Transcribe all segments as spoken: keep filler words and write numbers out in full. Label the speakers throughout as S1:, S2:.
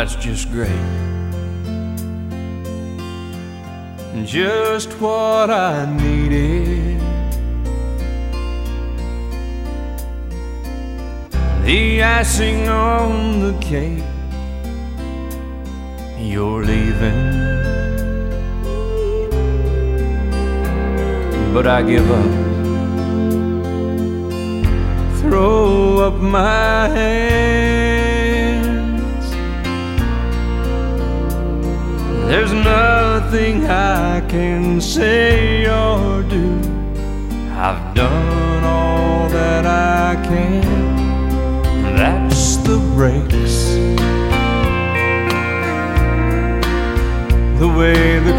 S1: that's just great. Just what I needed. The icing on the cake. You're leaving, but I give up. Throw up my hands. There's nothing I can say or do. I've done all that I can. That's the breaks. The way the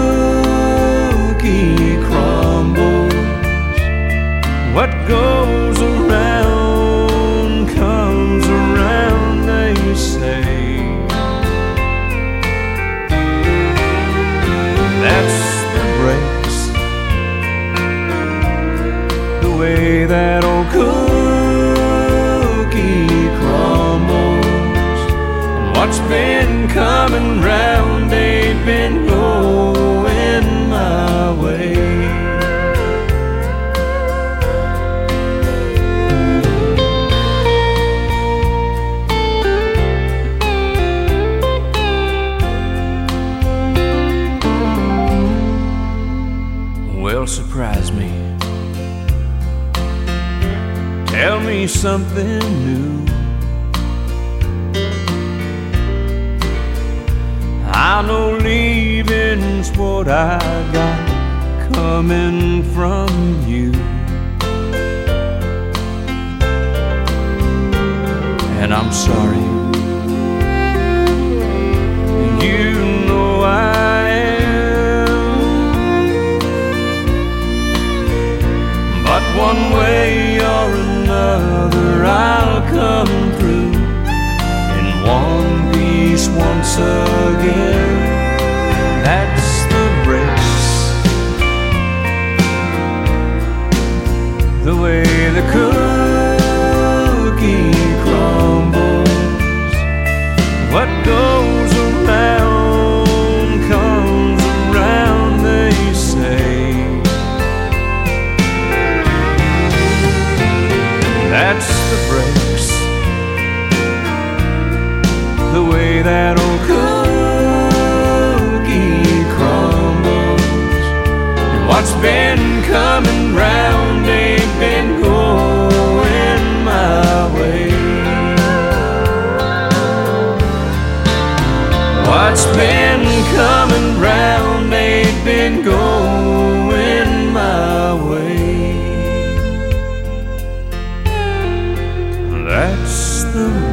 S1: cookie crumbles. What goes around comes around, they say. That's the breaks. The way that old cookie crumbles. And what's been coming round ain't been going my way. Well, surprise me. Tell me something new. I know leaving's what I got coming from you. And I'm sorry. You know I am. But one way or another I'll come through in one piece once again. That's the breaks. The way the cookie crumbles. What goes around comes around, they say. That's the breaks. The way that old cookie crumbles. And what's been coming round ain't been going my way. What's been coming round ain't been going my way. That's the